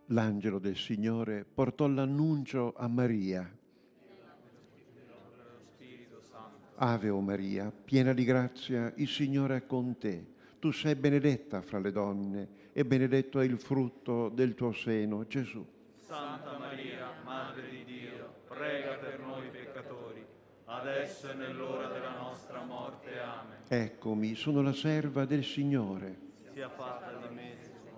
L'angelo del Signore portò l'annuncio a Maria. Ave o Maria, piena di grazia, il Signore è con te. Tu sei benedetta fra le donne e benedetto è il frutto del tuo seno, Gesù. Santa Maria, Madre di Dio, prega per noi peccatori, adesso e nell'ora della nostra morte. Amen. Eccomi, sono la serva del Signore. Sia fatta di me.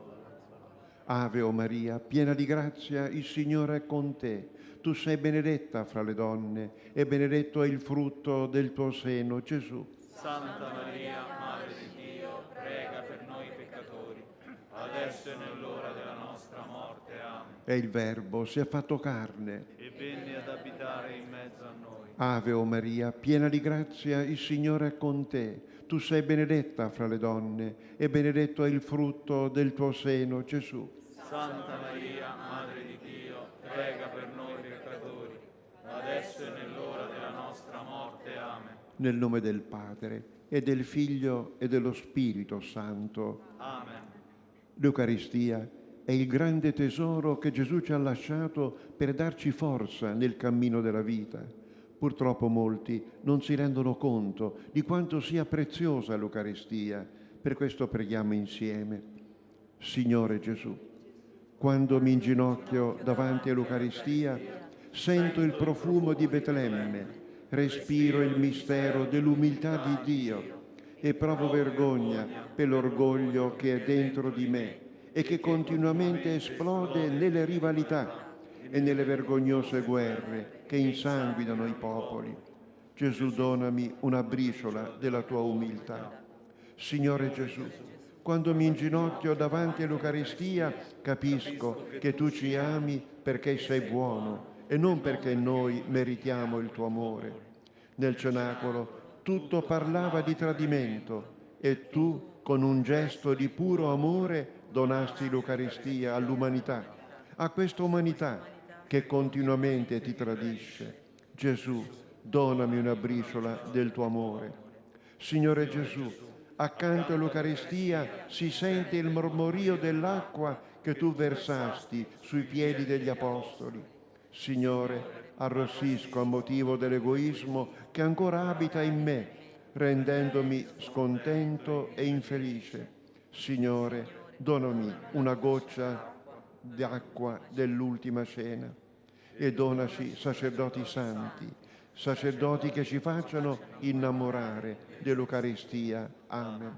Ave o Maria, piena di grazia, il Signore è con te. Tu sei benedetta fra le donne e benedetto è il frutto del tuo seno, Gesù. Santa Maria, Madre di Dio, prega per noi peccatori, adesso e nell'ora della nostra morte. Amen. E il Verbo si è fatto carne E venne ad abitare in mezzo a noi. Ave o Maria, piena di grazia, il Signore è con te. Tu sei benedetta fra le donne e benedetto è il frutto del tuo seno, Gesù. Santa Maria, Madre di Dio, prega per noi peccatori, adesso e nell'ora della nostra morte. Amen. Nel nome del Padre e del Figlio e dello Spirito Santo. Amen. L'Eucaristia è il grande tesoro che Gesù ci ha lasciato per darci forza nel cammino della vita. Purtroppo molti non si rendono conto di quanto sia preziosa l'Eucaristia. Per questo preghiamo insieme. Signore Gesù, quando mi inginocchio davanti all'Eucaristia, sento il profumo di Betlemme, respiro il mistero dell'umiltà di Dio e provo vergogna per l'orgoglio che è dentro di me e che continuamente esplode nelle rivalità e nelle vergognose guerre che insanguinano i popoli. Gesù, donami una briciola della tua umiltà. Signore Gesù, quando mi inginocchio davanti all'Eucaristia, capisco che tu ci ami perché sei buono e non perché noi meritiamo il tuo amore. Nel cenacolo tutto parlava di tradimento e tu, con un gesto di puro amore, donasti l'Eucaristia all'umanità, a questa umanità che continuamente ti tradisce. Gesù, donami una briciola del tuo amore. Signore Gesù, accanto all'Eucaristia si sente il mormorio dell'acqua che tu versasti sui piedi degli Apostoli. Signore, arrossisco a motivo dell'egoismo che ancora abita in me, rendendomi scontento e infelice. Signore, donami una goccia d'acqua dell'ultima cena e donaci sacerdoti santi, sacerdoti che ci facciano innamorare dell'Eucaristia. Amen.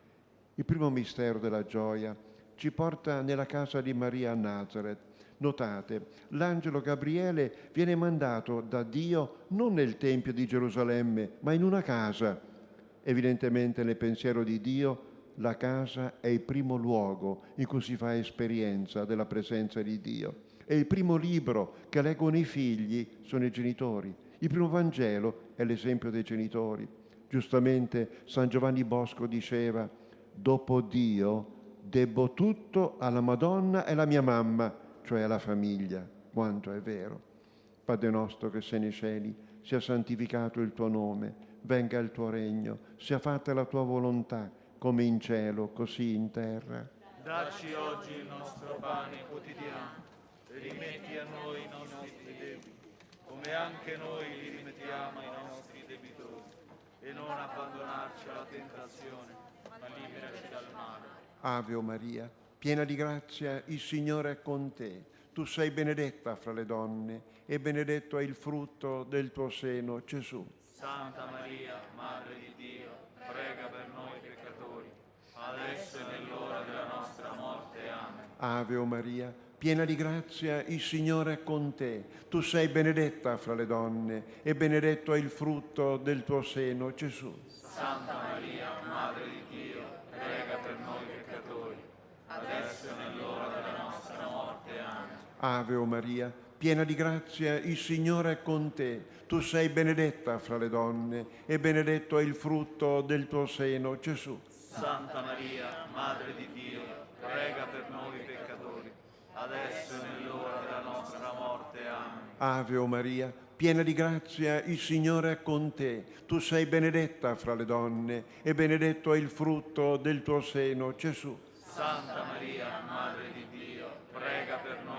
Il primo mistero della gioia ci porta nella casa di Maria a Nazareth. Notate, l'angelo Gabriele viene mandato da Dio non nel Tempio di Gerusalemme, ma in una casa. Evidentemente nel pensiero di Dio la casa è il primo luogo in cui si fa esperienza della presenza di Dio. E il primo libro che leggono i figli sono i genitori. Il primo Vangelo è l'esempio dei genitori. Giustamente San Giovanni Bosco diceva: dopo Dio debbo tutto alla Madonna e alla mia mamma, cioè alla famiglia. Quanto è vero. Padre nostro che sei nei cieli, sia santificato il tuo nome, venga il tuo regno, sia fatta la tua volontà, come in cielo, così in terra. Dacci oggi il nostro pane quotidiano, e rimetti a noi i nostri debiti, come anche noi li rimettiamo ai nostri debitori, e non abbandonarci alla tentazione, ma liberaci dal male. Ave o Maria, piena di grazia, il Signore è con te. Tu sei benedetta fra le donne e benedetto è il frutto del tuo seno, Gesù. Santa Maria, Madre di Dio, prega per noi peccatori, adesso e nell'ora della nostra morte. Amen. Ave o Maria, piena di grazia, il Signore è con te. Tu sei benedetta fra le donne e benedetto è il frutto del tuo seno, Gesù. Santa Maria, Madre di Dio, prega per noi peccatori, adesso e nell'ora della nostra morte. Amen. Ave o Maria, piena di grazia, il Signore è con te. Tu sei benedetta fra le donne e benedetto è il frutto del tuo seno, Gesù. Santa Maria, Madre di Dio, prega per noi peccatori, adesso e nell'ora della nostra morte. Amen. Ave o Maria, piena di grazia, il Signore è con te. Tu sei benedetta fra le donne e benedetto è il frutto del tuo seno, Gesù. Santa Maria, Madre di Dio, prega per noi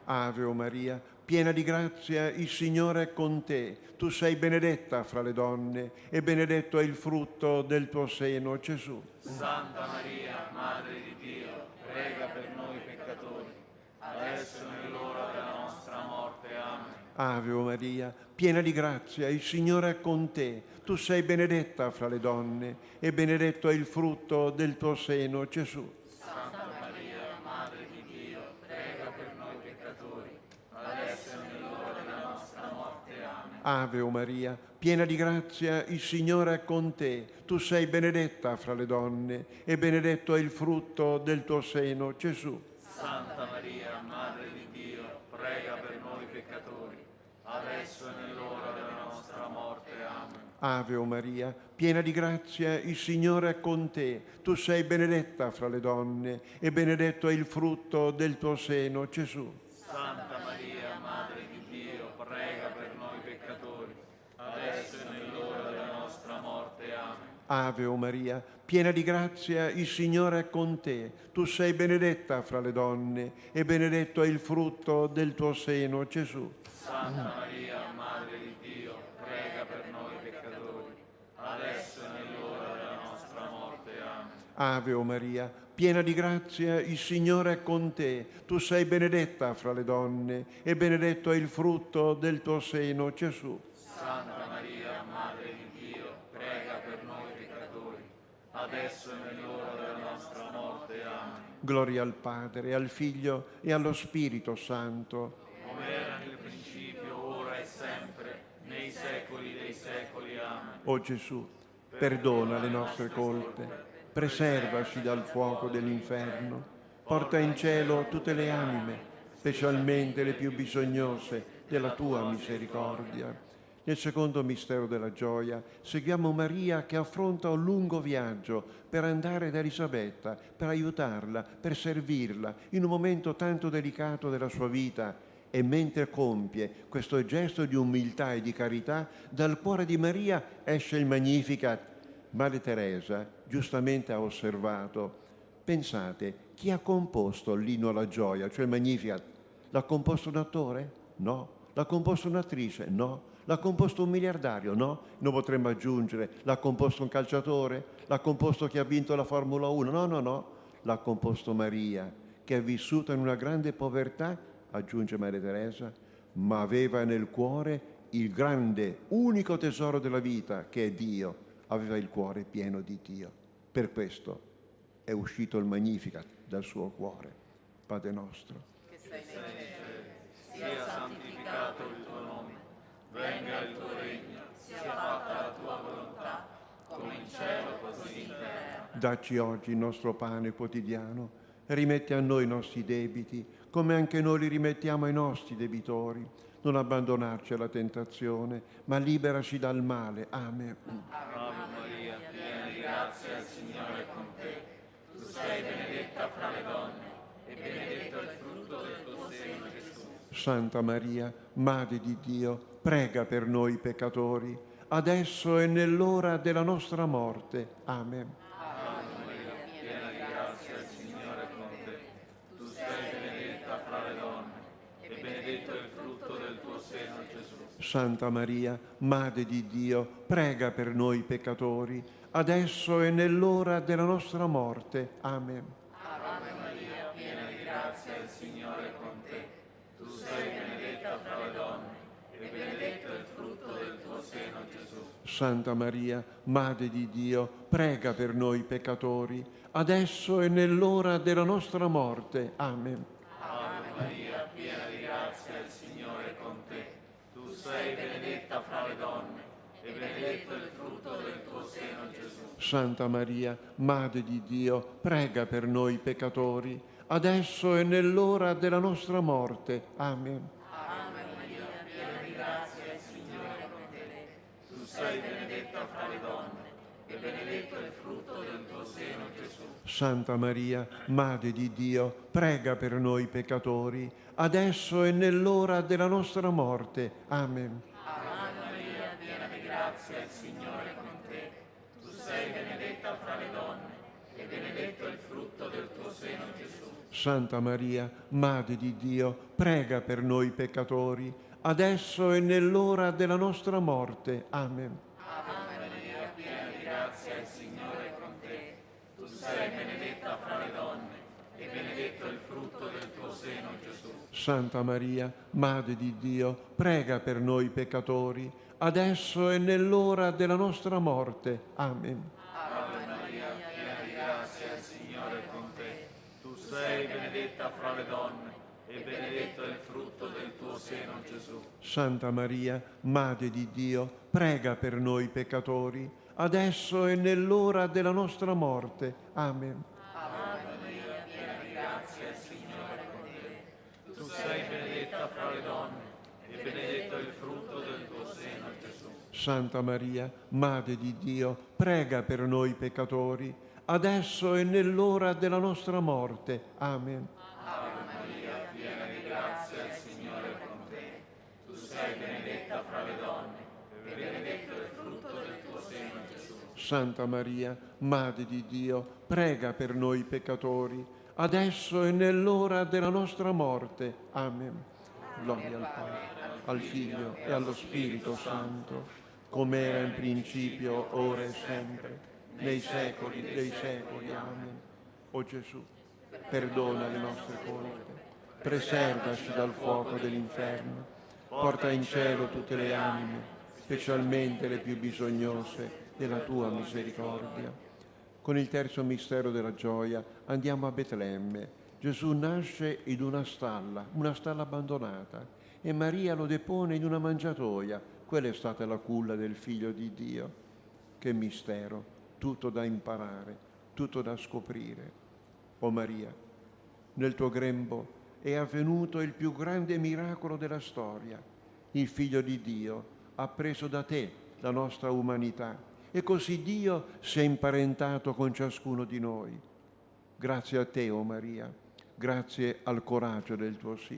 Ave o Maria, piena di grazia, il Signore è con te. Tu sei benedetta fra le donne e benedetto è il frutto del tuo seno, Gesù. Santa Maria, Madre di Dio, prega per noi peccatori, adesso e nell'ora della nostra morte. Amen. Ave o Maria, piena di grazia, il Signore è con te. Tu sei benedetta fra le donne e benedetto è il frutto del tuo seno, Gesù. Santa Maria, Madre di Dio, prega per noi peccatori, adesso e nell'ora della nostra morte. Amen. Ave o Maria, piena di grazia, il Signore è con te. Tu sei benedetta fra le donne e benedetto è il frutto del tuo seno, Gesù. Santa Maria, Madre di Dio, prega per noi peccatori, adesso e nell'ora della nostra morte. Amen. Ave o Maria, piena di grazia, il Signore è con te. Tu sei benedetta fra le donne e benedetto è il frutto del tuo seno, Gesù. Santa Maria, Madre di Dio, prega per noi peccatori, adesso e nell'ora della nostra morte. Amen. Ave o Maria, piena di grazia, il Signore è con te. Tu sei benedetta fra le donne e benedetto è il frutto del tuo seno, Gesù. Santa Maria, Madre di Dio, prega per noi peccatori, adesso e nell'ora della nostra morte. Amen. Ave o Maria, piena di grazia, il Signore è con te. Tu sei benedetta fra le donne e benedetto è il frutto del tuo seno, Gesù. Santa Maria, Madre di Dio, prega per noi peccatori, adesso e nell'ora della nostra morte. Amen. Gloria al Padre, al Figlio e allo Spirito Santo. Come era nel principio, ora e sempre, nei secoli dei secoli. Amen. O Gesù, perdona le nostre colpe, preservaci dal fuoco dell'inferno, porta in cielo tutte le anime, specialmente le più bisognose della tua misericordia. Nel secondo mistero della gioia seguiamo Maria che affronta un lungo viaggio per andare da Elisabetta, per aiutarla, per servirla in un momento tanto delicato della sua vita. E mentre compie questo gesto di umiltà e di carità, dal cuore di Maria esce il Magnificat. Madre Teresa giustamente ha osservato: pensate, chi ha composto l'inno alla gioia, cioè il Magnificat? L'ha composto un attore? No. L'ha composto un'attrice? No. L'ha composto un miliardario? No. Non potremmo aggiungere, l'ha composto un calciatore? L'ha composto chi ha vinto la Formula 1? No. L'ha composto Maria, che è vissuta in una grande povertà, aggiunge Maria Teresa, ma aveva nel cuore il grande, unico tesoro della vita, che è Dio. Aveva il cuore pieno di Dio. Per questo è uscito il Magnificat dal suo cuore. Padre nostro, Che sei nei cieli, sia santificato il tuo nome, venga il tuo regno, sia fatta la tua volontà, come in cielo così in terra. dacci oggi il nostro pane quotidiano, rimetti a noi i nostri debiti, come anche noi li rimettiamo ai nostri debitori. Non abbandonarci alla tentazione, ma liberaci dal male. Amen. Ave Maria, piena di grazia, il Signore è con te. Tu sei benedetta fra le donne, e benedetto è il frutto del tuo seno, Gesù. Santa Maria, Madre di Dio, prega per noi peccatori, adesso e nell'ora della nostra morte. Amen. Ave Maria, piena di grazia, il Signore è con te. Tu sei benedetta fra le donne, e benedetto è il frutto del tuo seno, Gesù. Santa Maria, Madre di Dio, prega per noi peccatori, adesso e nell'ora della nostra morte. Amen. Ave Maria, piena di grazia, il Signore è con te. Tu sei benedetta fra le donne, e benedetto è il frutto del tuo seno, Gesù. Santa Maria, Madre di Dio, prega per noi peccatori, adesso e nell'ora della nostra morte. Amen. Ave Maria, piena di grazia, il Signore è con te. Tu sei benedetta fra le donne, e benedetto è il frutto del tuo seno, Gesù. Santa Maria, Madre di Dio, prega per noi peccatori, adesso e nell'ora della nostra morte. Amen. Ave Maria, piena di grazia, il Signore è con te. Tu sei benedetta fra le donne, e benedetto è il frutto del tuo seno, Gesù. Santa Maria, Madre di Dio, prega per noi peccatori, adesso e nell'ora della nostra morte. Amen. Ave Maria, piena di grazia, il Signore è con te. Tu sei benedetta fra le donne, e benedetto è il frutto del tuo seno, Gesù. Santa Maria, Madre di Dio, prega per noi peccatori, adesso e nell'ora della nostra morte. Amen. Ave Maria, piena di grazia, il Signore è con te. Tu sei benedetta fra le donne, e benedetto è il frutto del tuo seno, Gesù. Santa Maria, Madre di Dio, prega per noi peccatori, adesso e nell'ora della nostra morte. Amen. Ave Maria, piena di grazia, il Signore è con te. Tu sei benedetta fra le donne, e benedetto è il frutto del tuo seno, Gesù. Santa Maria, Madre di Dio, prega per noi peccatori, adesso e nell'ora della nostra morte. Amen. Ave Maria, piena di grazia, il Signore è con te. Tu sei benedetta fra le donne, e benedetto è il frutto del tuo seno, Gesù. Santa Maria, Madre di Dio, prega per noi peccatori, adesso e nell'ora della nostra morte. Amen. Ave Maria, piena di grazia, il Signore è con te. Tu sei benedetta fra le donne, e benedetto è il frutto del tuo seno, Gesù. Santa Maria, Madre di Dio, prega per noi peccatori, adesso e nell'ora della nostra morte. Amen. Gloria al Padre, al Figlio e allo Spirito Santo, come era in principio, ora e sempre, nei secoli dei secoli. Amen. O Gesù, perdona le nostre colpe, preservaci dal fuoco dell'inferno, porta in cielo tutte le anime, specialmente le più bisognose della tua misericordia. Con il terzo mistero della gioia andiamo a Betlemme. Gesù nasce in una stalla abbandonata, e Maria lo depone in una mangiatoia. Quella è stata la culla del Figlio di Dio. Che mistero, tutto da imparare, tutto da scoprire. O Maria, nel tuo grembo è avvenuto il più grande miracolo della storia. Il Figlio di Dio ha preso da te la nostra umanità, e così Dio si è imparentato con ciascuno di noi. Grazie a te, o Maria, grazie al coraggio del tuo sì.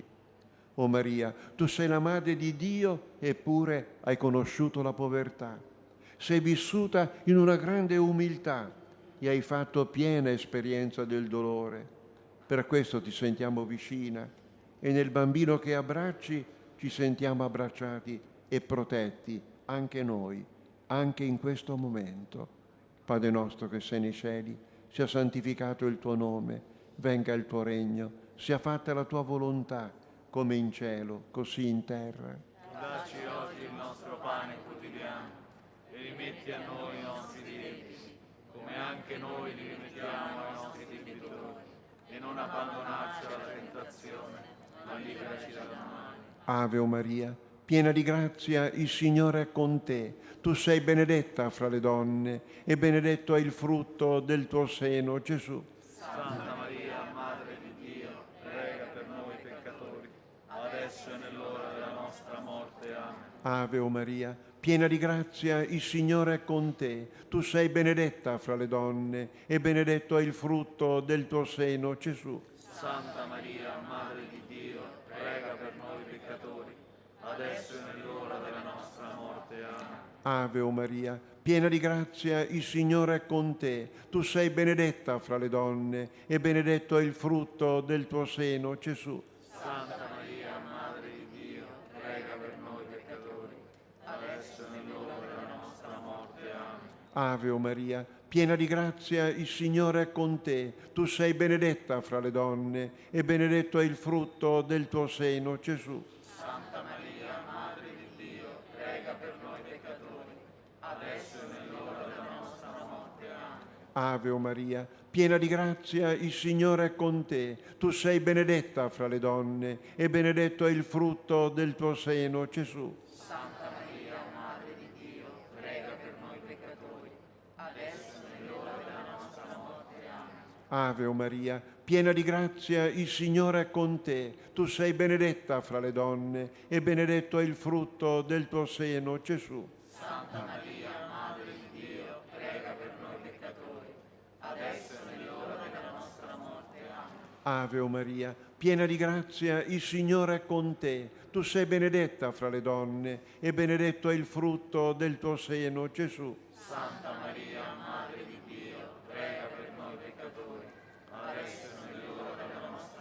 O Maria, tu sei la Madre di Dio, eppure hai conosciuto la povertà. Sei vissuta in una grande umiltà e hai fatto piena esperienza del dolore. Per questo ti sentiamo vicina, e nel bambino che abbracci ci sentiamo abbracciati e protetti anche noi, anche in questo momento. Padre nostro che sei nei cieli, sia santificato il tuo nome, venga il tuo regno, sia fatta la tua volontà, come in cielo, così in terra. Dacci oggi il nostro pane quotidiano, e rimetti a noi i nostri debiti, come anche noi li rimettiamo ai nostri debitori, e non abbandonarci alla tentazione, ma liberaci dal male. Ave o Maria, piena di grazia, il Signore è con te. Tu sei benedetta fra le donne, e benedetto è il frutto del tuo seno, Gesù. Santa Maria, Madre di Dio, prega per noi peccatori, adesso e nell'ora della nostra morte. Amen. Ave o Maria, piena di grazia, il Signore è con te. Tu sei benedetta fra le donne, e benedetto è il frutto del tuo seno, Gesù. Santa Maria, Madre di Dio, prega per noi peccatori, adesso e nell'ora della nostra morte. Amen. Ave o Maria, piena di grazia, il Signore è con te. Tu sei benedetta fra le donne, e benedetto è il frutto del tuo seno, Gesù. Santa Maria, Madre di Dio, prega per noi peccatori, adesso e nell'ora della nostra morte. Amen. Ave o Maria, piena di grazia, il Signore è con te. Tu sei benedetta fra le donne, e benedetto è il frutto del tuo seno, Gesù. Santa Maria, Madre di Dio, prega per noi peccatori, adesso e nell'ora della nostra morte. Amen. Ave o Maria, piena di grazia, il Signore è con te. Tu sei benedetta fra le donne, e benedetto è il frutto del tuo seno, Gesù. Santa Maria, Madre di Dio, prega per noi peccatori, adesso e nell'ora della nostra morte. Amen. Ave o Maria, piena di grazia, il Signore è con te. Tu sei benedetta fra le donne, e benedetto è il frutto del tuo seno, Gesù. Santa Maria, Madre di Dio, prega per noi peccatori, adesso e nell'ora della nostra morte. Amen. Ave o Maria, piena di grazia, il Signore è con te. Tu sei benedetta fra le donne, e benedetto è il frutto del tuo seno, Gesù. Santa Maria, Madre di Dio, prega per noi peccatori, adesso e nell'ora della nostra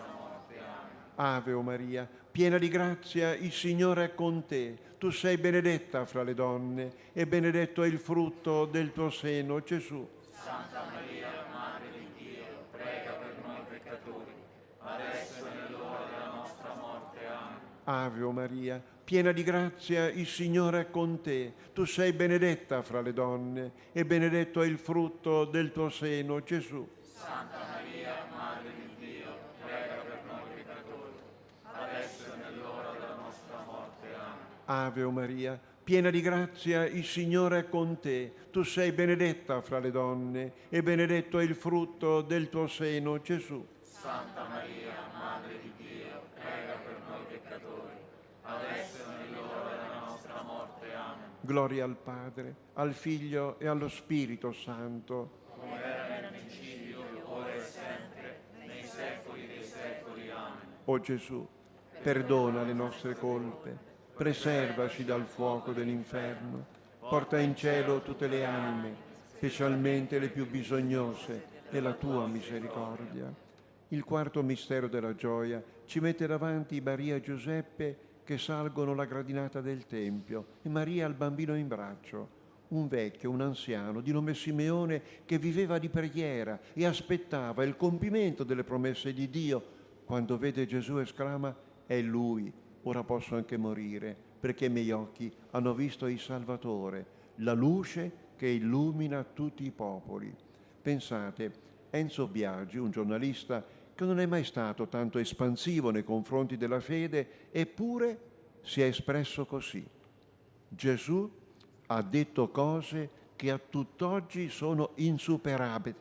Ave o Maria, piena di grazia, il Signore è con te. Tu sei benedetta fra le donne e benedetto è il frutto del tuo seno, Gesù. Santa Maria, Madre di Dio, prega per noi peccatori, adesso è l'ora della nostra morte. Amen. Ave o Maria, piena di grazia, il Signore è con te. Tu sei benedetta fra le donne e benedetto è il frutto del tuo seno, Gesù. Santa Maria, Madre di Dio, prega per noi peccatori, adesso è nell'ora della nostra morte. Amen. Ave o Maria, piena di grazia, il Signore è con te. Tu sei benedetta fra le donne e benedetto è il frutto del tuo seno, Gesù. Santa Maria, Madre di Dio, prega per noi peccatori, adesso è nell'ora della nostra morte. Amen. Gloria al Padre, al Figlio e allo Spirito Santo. Come era nel principio, ora e sempre, nei secoli dei secoli. Amen. O Gesù, perdona le nostre colpe, preservaci dal fuoco dell'inferno, porta in cielo tutte le anime, specialmente le più bisognose della tua misericordia. Il quarto mistero della gioia ci mette davanti Maria e Giuseppe che salgono la gradinata del Tempio e Maria ha il bambino in braccio, un vecchio, un anziano di nome Simeone che viveva di preghiera e aspettava il compimento delle promesse di Dio. Quando vede Gesù esclama: è Lui, ora posso anche morire, perché i miei occhi hanno visto il Salvatore, la luce che illumina tutti i popoli. Pensate, Enzo Biagi, un giornalista che non è mai stato tanto espansivo nei confronti della fede, eppure si è espresso così: Gesù ha detto cose che a tutt'oggi sono insuperate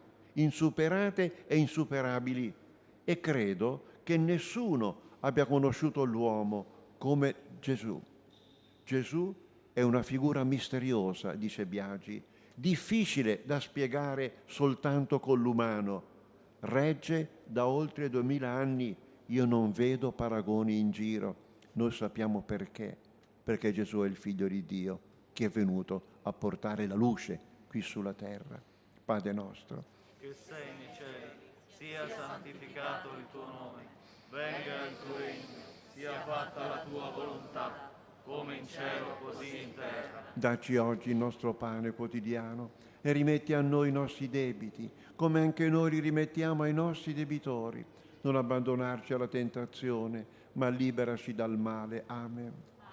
e insuperabili, e credo che nessuno abbia conosciuto l'uomo come Gesù. Gesù è una figura misteriosa, dice Biagi, difficile da spiegare soltanto con l'umano. Regge da oltre 2000 anni, io non vedo paragoni in giro. Noi sappiamo perché Gesù è il Figlio di Dio, che è venuto a portare la luce qui sulla terra. Padre nostro, Che sei nei cieli, sia santificato il tuo nome, venga il tuo regno, sia fatta la tua volontà, come in cielo così in terra. dacci oggi il nostro pane quotidiano e rimetti a noi i nostri debiti, come anche noi li rimettiamo ai nostri debitori. Non abbandonarci alla tentazione, ma liberaci dal male. Amen.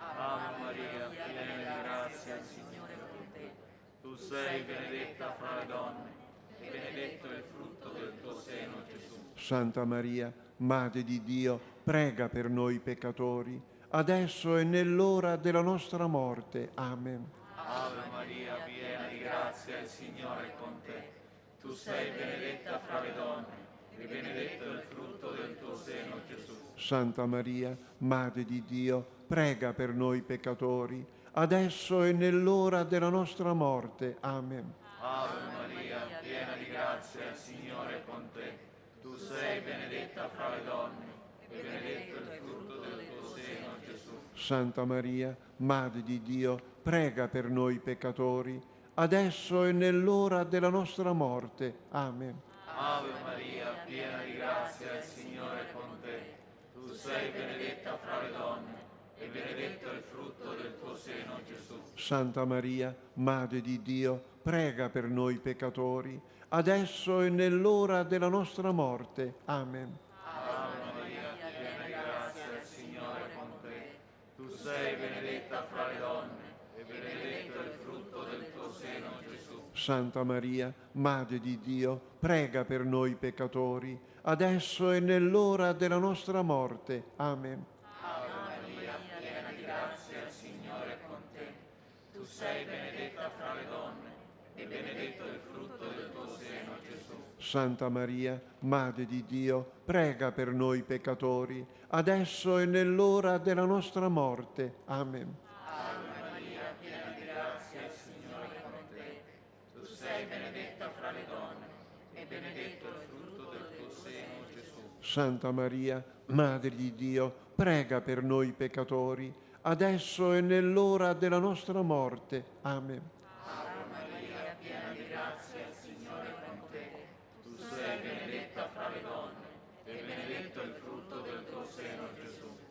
Ave Maria, piena di grazia, il Signore è con te. Tu sei benedetta fra le donne, e benedetto è il frutto del tuo seno, Gesù. Santa Maria, Madre di Dio, prega per noi peccatori, adesso e nell'ora della nostra morte. Amen. Ave Maria, piena di grazia, il Signore è con te. Tu sei benedetta fra le donne, e benedetto è il frutto del tuo seno, Gesù. Santa Maria, Madre di Dio, prega per noi peccatori, adesso e nell'ora della nostra morte. Amen. Ave Maria, piena di grazia, il Signore è con te. Tu sei benedetta fra le donne, e benedetto è il frutto del tuo seno, Gesù. Santa Maria, Madre di Dio, prega per noi peccatori, adesso e nell'ora della nostra morte. Amen. Ave Maria, piena di grazia, il Signore è con te. Tu sei benedetta fra le donne, e benedetto è il frutto del tuo seno, Gesù. Santa Maria, Madre di Dio, prega per noi peccatori, adesso e nell'ora della nostra morte. Amen. Ave Maria, piena di grazia, il Signore è con te. Tu sei benedetta fra le donne, e benedetto è il frutto del tuo seno, Gesù. Santa Maria, Madre di Dio, prega per noi peccatori, adesso e nell'ora della nostra morte. Amen. Ave Maria, piena di grazia, il Signore è con te. Tu sei benedetta fra le donne, e benedetto è il frutto del tuo seno, Gesù. Santa Maria, Madre di Dio, prega per noi peccatori, adesso e nell'ora della nostra morte. Amen. Ave Maria, piena di grazia, il Signore è con te. Tu sei benedetta fra le donne, e benedetto è il frutto del tuo seno, Gesù. Santa Maria, Madre di Dio, prega per noi peccatori, adesso e nell'ora della nostra morte. Amen. Ave Maria, piena di grazia, il Signore è con te. Tu sei benedetta fra le donne, e benedetto è il frutto del tuo seno, Gesù.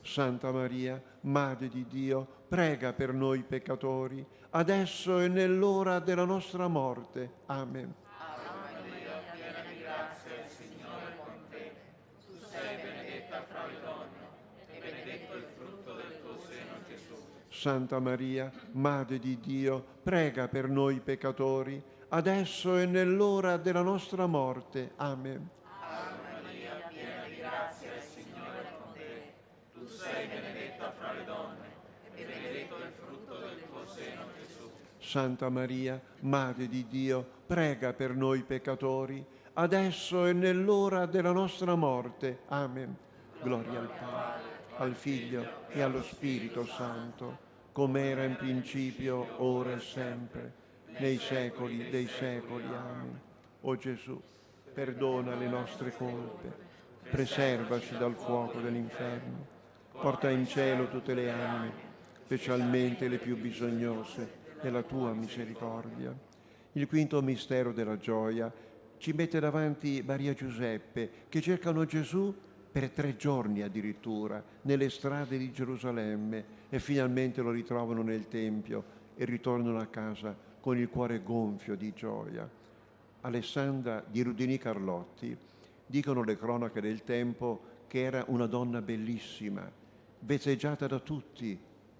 Santa Maria, Madre di Dio, prega per noi peccatori, adesso e nell'ora della nostra morte. Amen. Ave Maria, piena di grazia, il Signore è con te. Tu sei benedetta fra le donne, e benedetto il frutto del tuo seno, Gesù. Santa Maria, Madre di Dio, prega per noi peccatori, adesso e nell'ora della nostra morte. Amen. Ave Maria, piena di grazia, il Signore è con te. Tu sei benedetta fra le donne, e benedetto il frutto del tuo seno, Gesù. Santa Maria, Madre di Dio, prega per noi peccatori, adesso e nell'ora della nostra morte. Amen. Gloria al Padre, al Figlio e allo Spirito Santo, come era in principio, ora e sempre, nei secoli dei secoli. Amen. O Gesù, perdona le nostre colpe, preservaci dal fuoco dell'inferno, porta in cielo tutte le anime, specialmente le più bisognose della tua misericordia. Il quinto mistero della gioia ci mette davanti Maria e Giuseppe che cercano Gesù per 3 giorni addirittura nelle strade di Gerusalemme e finalmente lo ritrovano nel Tempio e ritornano a casa con il cuore gonfio di gioia. Alessandra di Rudini Carlotti, dicono le cronache del tempo, che era una donna bellissima, vezzeggiata da tutti,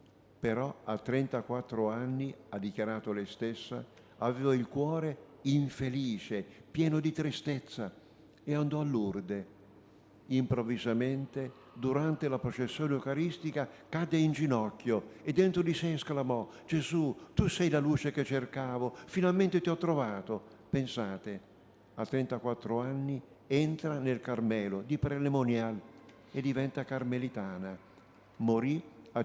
però a 34 anni, ha dichiarato lei stessa, aveva il cuore infelice, pieno di tristezza, e andò a Lourdes. Improvvisamente, durante la processione eucaristica, cadde in ginocchio e dentro di sé esclamò: Gesù, tu sei la luce che cercavo, finalmente ti ho trovato. Pensate, a 34 anni entra nel Carmelo di Prelemonial e diventa carmelitana. Morì a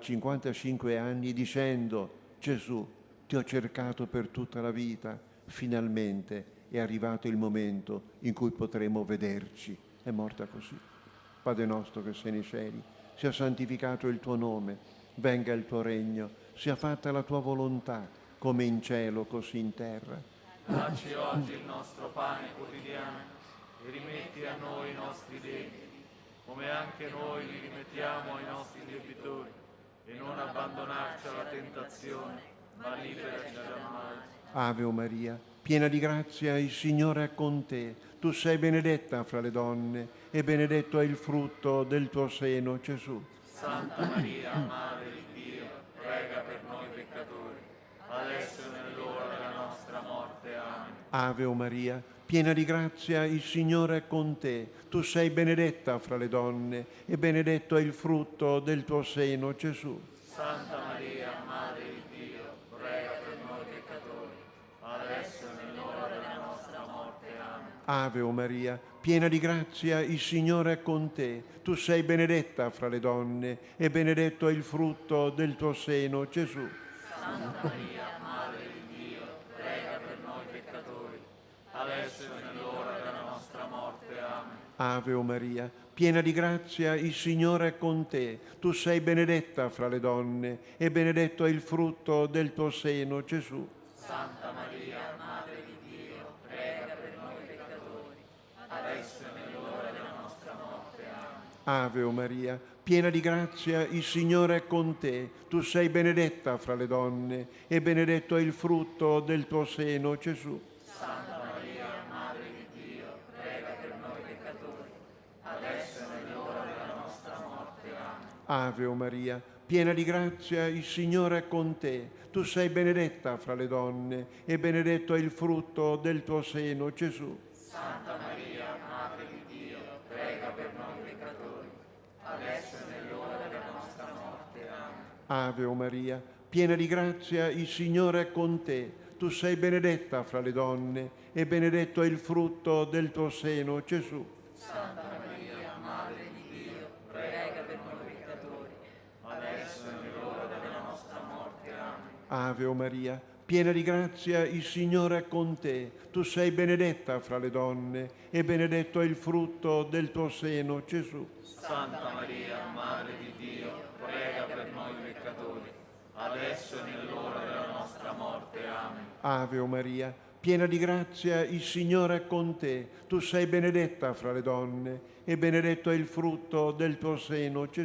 55 anni dicendo: Gesù, ti ho cercato per tutta la vita, finalmente è arrivato il momento in cui potremo vederci. È morta così. Padre nostro che sei nei cieli, sia santificato il tuo nome, venga il tuo regno, sia fatta la tua volontà, come in cielo così in terra. Dacci oggi il nostro pane quotidiano e rimetti a noi i nostri debiti, come anche noi li rimettiamo ai nostri debitori, e non abbandonarci alla tentazione, ma liberaci dal male. Ave Maria, piena di grazia, il Signore è con te. Tu sei benedetta fra le donne e benedetto è il frutto del tuo seno, Gesù. Santa Maria, Madre di Dio, prega per noi peccatori, adesso e nell'ora della nostra morte. Amen. Ave Maria, piena di grazia, il Signore è con te. Tu sei benedetta fra le donne e benedetto è il frutto del tuo seno, Gesù. Santa Maria, Madre di Dio, prega per noi peccatori, adesso e nell'ora della nostra morte. Amen. Ave Maria, piena di grazia, il Signore è con te. Tu sei benedetta fra le donne e benedetto è il frutto del tuo seno, Gesù. Santa Maria, Madre di Dio, prega per noi peccatori, adesso e nell'ora della nostra morte. Amen. Ave Maria, piena di grazia, il Signore è con te. Tu sei benedetta fra le donne e benedetto è il frutto del tuo seno, Gesù. Santa Maria, Madre di Dio, prega per noi peccatori, adesso e nell'ora della nostra morte. Amen. Ave Maria, piena di grazia, il Signore è con te. Tu sei benedetta fra le donne e benedetto è il frutto del tuo seno, Gesù. Santa Maria, Madre di Dio, prega per noi peccatori, adesso e nell'ora della nostra morte. Amen. Ave Maria, piena di grazia, il Signore è con te. Tu sei benedetta fra le donne e benedetto è il frutto del tuo seno, Gesù. Santa Maria, Madre di Dio, prega per noi peccatori, adesso e nell'ora della nostra morte. Amen. Ave Maria, piena di grazia, il Signore è con te. Tu sei benedetta fra le donne e benedetto è il frutto del tuo seno, Gesù. Santa Maria, Madre di Dio, prega per noi peccatori, adesso e nell'ora della nostra morte. Amen. Ave Maria, piena di grazia, il Signore è con te. Tu sei benedetta fra le donne e benedetto è il frutto del tuo seno, Gesù. Santa Maria, Madre di Dio, prega per noi peccatori, adesso e nell'ora della nostra morte. Amen. Ave Maria, piena di grazia, il Signore è con te. Tu sei benedetta fra le donne e benedetto è il frutto del tuo seno, Gesù.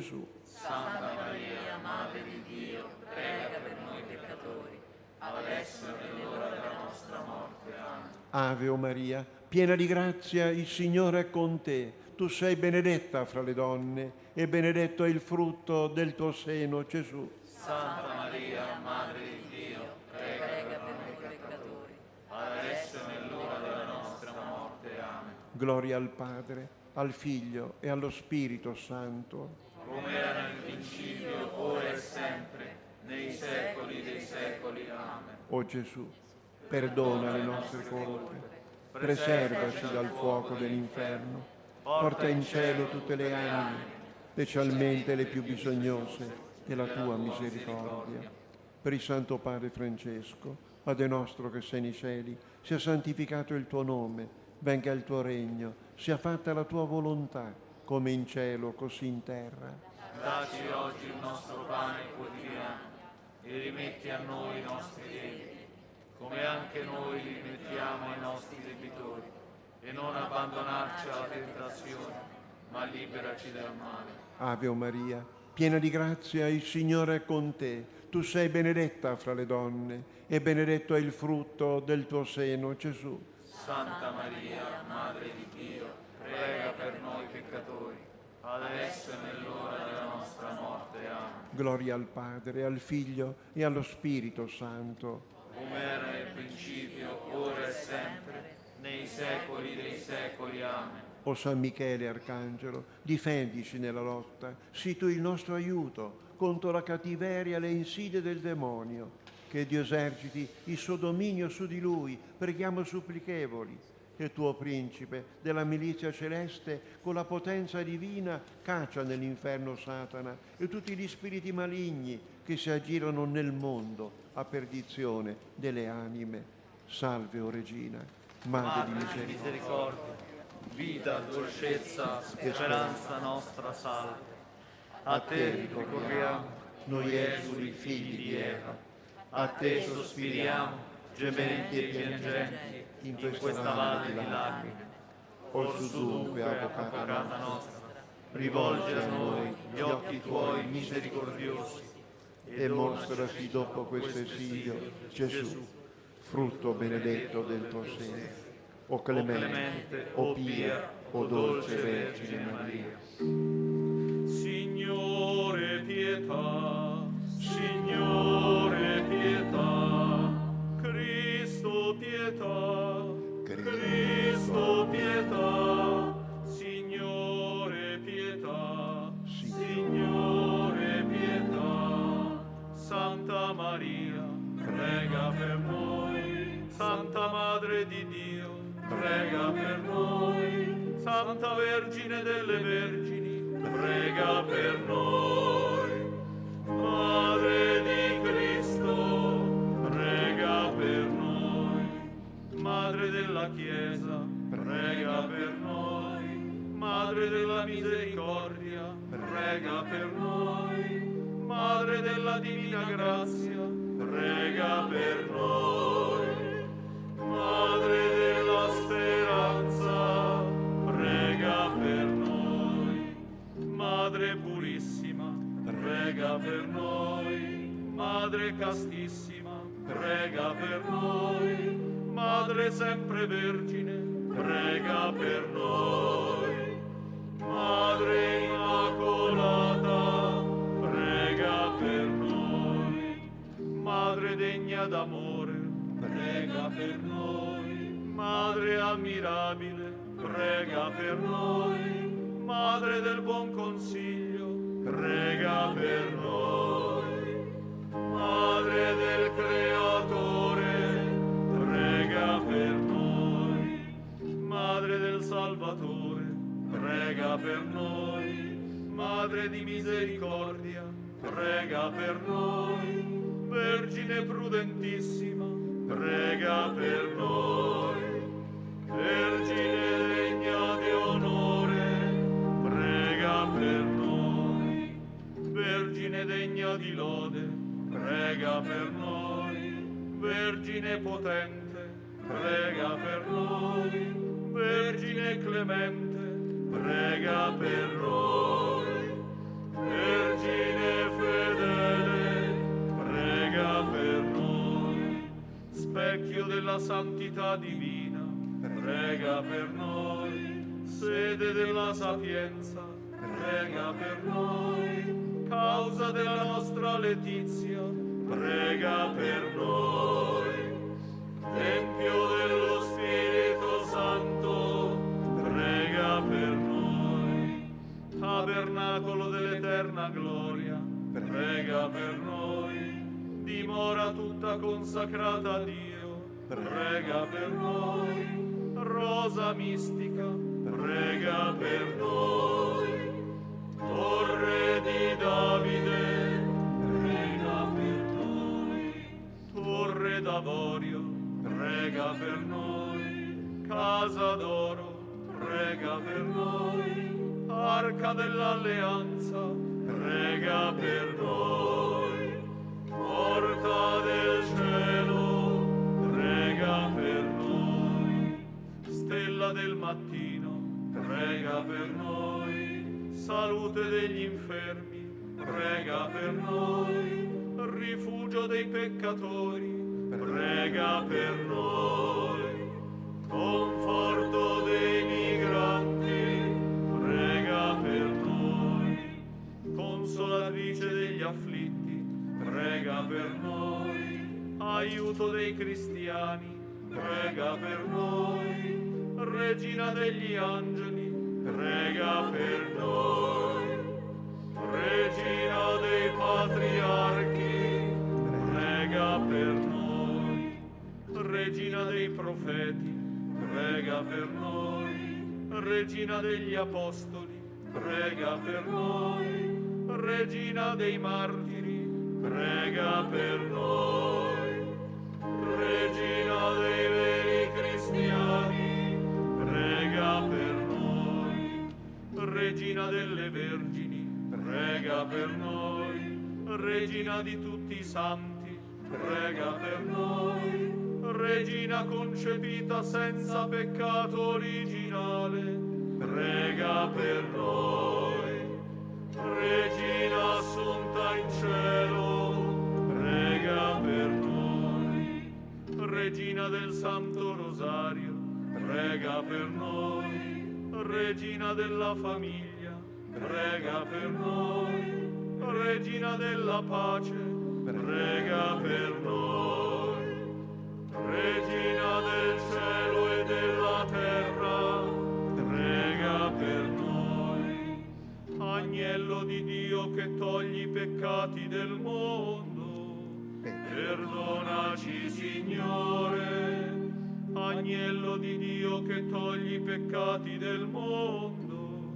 Santa Maria, Madre di Dio, prega per noi peccatori, adesso e nell'ora della nostra morte. Amen. Ave o Maria, piena di grazia, il Signore è con te. Tu sei benedetta fra le donne e benedetto è il frutto del tuo seno, Gesù. Santa Maria, Madre di Dio, prega per noi peccatori, adesso e nell'ora della nostra morte. Amen. Gloria al Padre, al Figlio e allo Spirito Santo. Come era nel principio, ora e sempre, nei secoli dei secoli. Amen. O Gesù, perdona le nostre colpe, preservaci dal fuoco dell'inferno, porta in cielo tutte le anime, specialmente le più bisognose della tua misericordia. Per il Santo Padre Francesco, Padre nostro che sei nei cieli, sia santificato il tuo nome, venga il tuo regno, sia fatta la tua volontà, come in cielo, così in terra. Dacci oggi il nostro pane quotidiano e rimetti a noi i nostri debiti, come anche noi li rimettiamo ai nostri debitori, e non abbandonarci alla tentazione, ma liberaci dal male. Ave o Maria, piena di grazia, il Signore è con te. Tu sei benedetta fra le donne e benedetto è il frutto del tuo seno, Gesù. Santa Maria, Madre di Dio, prega per noi peccatori, adesso e nell'ora della nostra morte. Amen. Gloria al Padre, al Figlio e allo Spirito Santo. Come era nel principio, ora e sempre, nei secoli dei secoli. Amen. O San Michele Arcangelo, difendici nella lotta, sii tu il nostro aiuto contro la cattiveria e le insidie del demonio. Che Dio eserciti il suo dominio su di lui, preghiamo supplichevoli. E tuo principe della milizia celeste, con la potenza divina, caccia nell'inferno Satana e tutti gli spiriti maligni che si aggirano nel mondo a perdizione delle anime. Salve, o Regina, Madre di misericordia, vita, dolcezza, speranza nostra, salve. A te ricorriamo, noi esuli figli di Eva. A te sospiriamo, gementi e piangenti, in questa valle di lacrime. Orsu dunque, avvocata nostra, rivolgi a noi gli occhi tuoi misericordiosi e mostrati dopo questo esilio, Gesù, frutto benedetto del tuo seno. O clemente, o pia, o dolce Vergine Maria. Signore pietà, Signore pietà, Cristo pietà, Cristo pietà, Signore pietà, Signore pietà. Santa Maria, prega per noi. Santa Madre di Dio, prega per noi. Santa Vergine delle Vergini, prega per noi. Madre di Cristo, prega per noi. Madre della Chiesa, prega per noi. Madre della misericordia, prega per noi. Madre della divina grazia, prega per noi. Madre della speranza, prega per noi. Madre purissima, prega per noi. Madre castissima, prega per noi. Madre sempre Vergine, prega per noi. Madre Immacolata, prega per noi. Madre degna d'amore, prega per noi. Madre ammirabile, prega per noi. Madre del buon consiglio, prega per noi. Madre del Creatore, prega per noi. Madre del Salvatore, prega per noi. Madre di misericordia, prega per noi. Vergine prudentissima, prega per noi. Vergine degna di onore, prega per noi. Vergine degna di lode, prega per noi. Vergine potente, prega per noi. Vergine clemente, prega per noi. Vergine santità divina, prega per noi. Sede della sapienza, prega per noi. Causa della nostra letizia, prega per noi. Tempio dello Spirito Santo, prega per noi. Tabernacolo dell'eterna gloria, prega per noi. Dimora tutta consacrata a Dio, prega per noi. Rosa mistica, prega per noi. Torre di Davide, prega per noi. Torre d'avorio, prega per noi. Casa d'oro, prega per noi. Arca dell'alleanza, prega per noi. Porta del cielo, prega per noi. Stella del mattino, prega per noi. Salute degli infermi, prega per noi. Rifugio dei peccatori, prega per noi. Conforto dei migranti, prega per noi. Consolatrice degli afflitti, prega per noi. Aiuto dei cristiani, prega per noi. Regina degli angeli, prega per noi. Regina dei patriarchi, prega per noi. Regina dei profeti, prega per noi. Regina degli apostoli, prega per noi. Regina dei martiri, prega per noi. Regina dei veri cristiani, prega per noi. Regina delle vergini, prega per noi. Regina di tutti i santi, prega per noi. Regina concepita senza peccato originale, prega per noi. Regina assunta in cielo, prega per noi. Regina del Santo Rosario, prega per noi. Regina della famiglia, prega per noi. Regina della pace, prega per noi. Regina del cielo e della terra, prega per noi. Agnello di Dio che togli i peccati del mondo, perdonaci Signore. Agnello di Dio che togli i peccati del mondo,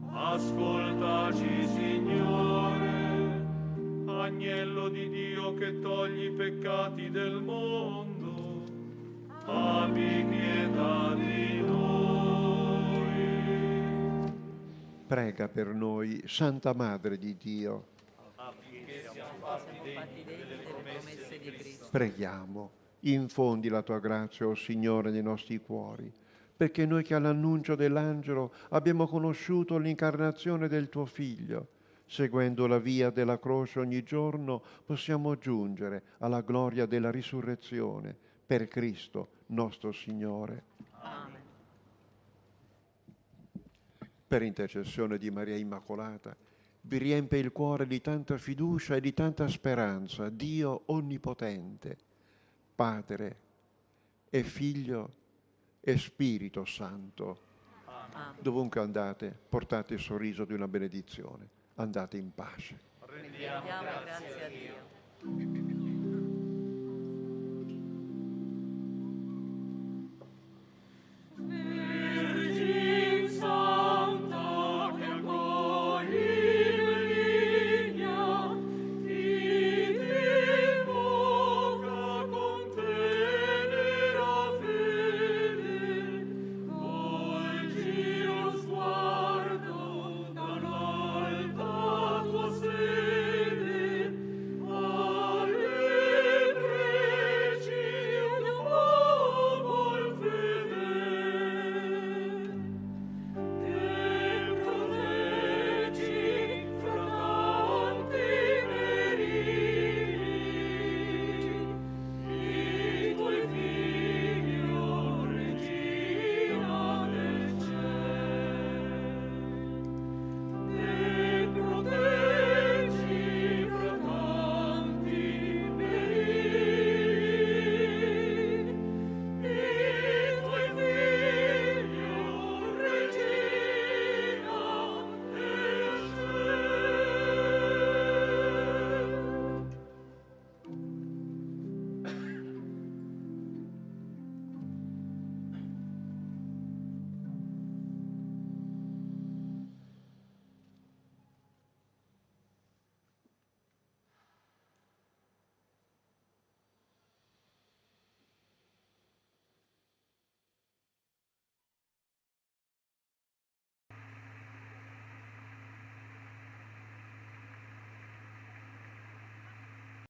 ascoltaci Signore. Agnello di Dio che togli i peccati del mondo, abbi pietà di noi. Prega per noi, Santa Madre di Dio. Affinché siamo fatti degni delle promesse di Cristo. Preghiamo, infondi la tua grazia, o Signore, nei nostri cuori, perché noi che all'annuncio dell'angelo abbiamo conosciuto l'incarnazione del tuo Figlio, seguendo la via della croce ogni giorno, possiamo giungere alla gloria della risurrezione per Cristo nostro Signore. Amen. Per intercessione di Maria Immacolata, vi riempie il cuore di tanta fiducia e di tanta speranza Dio Onnipotente, Padre e Figlio e Spirito Santo. Amen. Dovunque andate, portate il sorriso di una benedizione. Andate in pace. Rendiamo Diamo grazie a Dio.